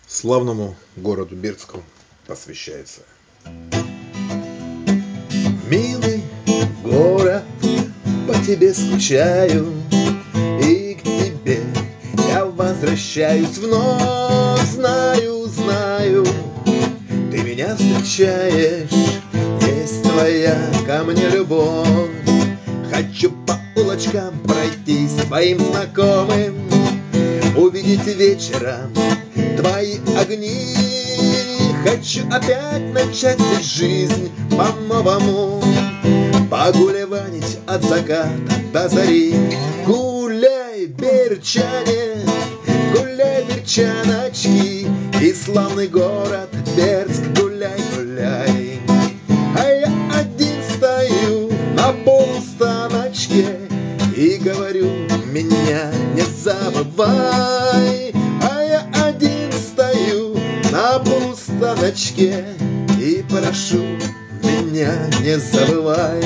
Славному городу Бердску посвящается. Милый город, по тебе скучаю, и к тебе я возвращаюсь вновь. Знаю, ты меня встречаешь, есть твоя ко мне любовь. Хочу по улочкам пройтись твоим знакомым, увидеть вечером твои огни. Хочу опять начать здесь жизнь по-новому, погулеванить от заката до зари. Гуляй, берчане, гуляй, берчаночки, и славный город Бердск, гуляй, гуляй. А я один стою на полустаночке и говорю: меня не забывай. А я один стою на полустаночке и прошу: меня не забывай.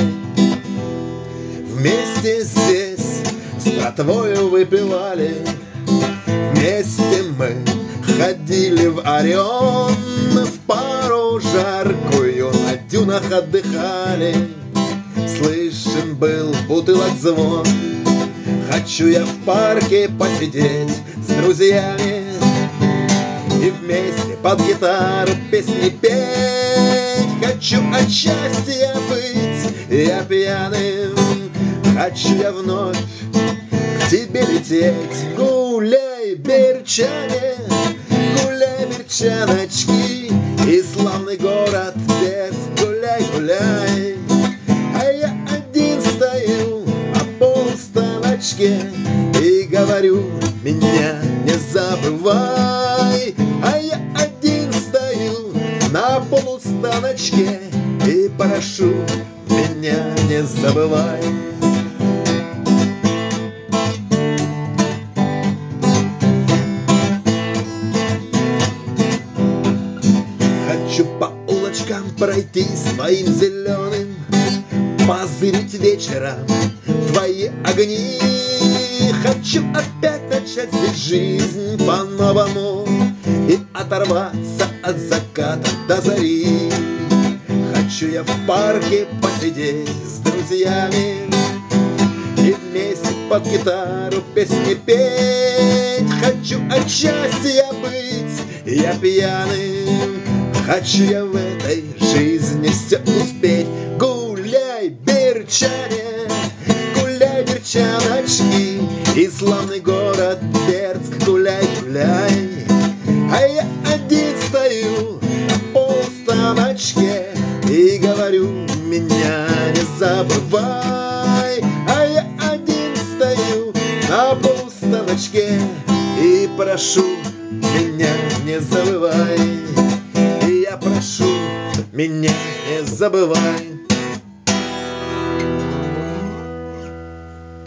Вместе здесь с братвою выпивали, вместе мы ходили в Орион, в пару жаркую на дюнах отдыхали. Слышен был бутылок звон. Хочу я в парке посидеть с друзьями и вместе под гитару песни петь. Хочу от счастья быть я пьяным, хочу я вновь к тебе лететь. Гуляй, берчане, гуляй, берчаночки, и славный город Бердск, гуляй, гуляй. А я один стою на полустаночке и говорю: меня не забывай. А я один стою на полустаночке и прошу: меня не забывай. Хочу по улочкам пройтись твоим зеленым, позырить вечером твои огни. Хочу опять начать здесь жизнь по-новому и оторваться от заката до зари. Хочу я в парке посидеть с друзьями и вместе под гитару песни петь. Хочу от счастья быть я пьяным, хочу я в этой жизни все успеть. Гуляй, берчане, гуляй, берчаночки, и славный город Бердск, гуляй, гуляй. А я один стою на полустаночке и говорю: меня не забывай. А я один стою на полустаночке и прошу: меня не забывай. И я прошу: меня не забывай.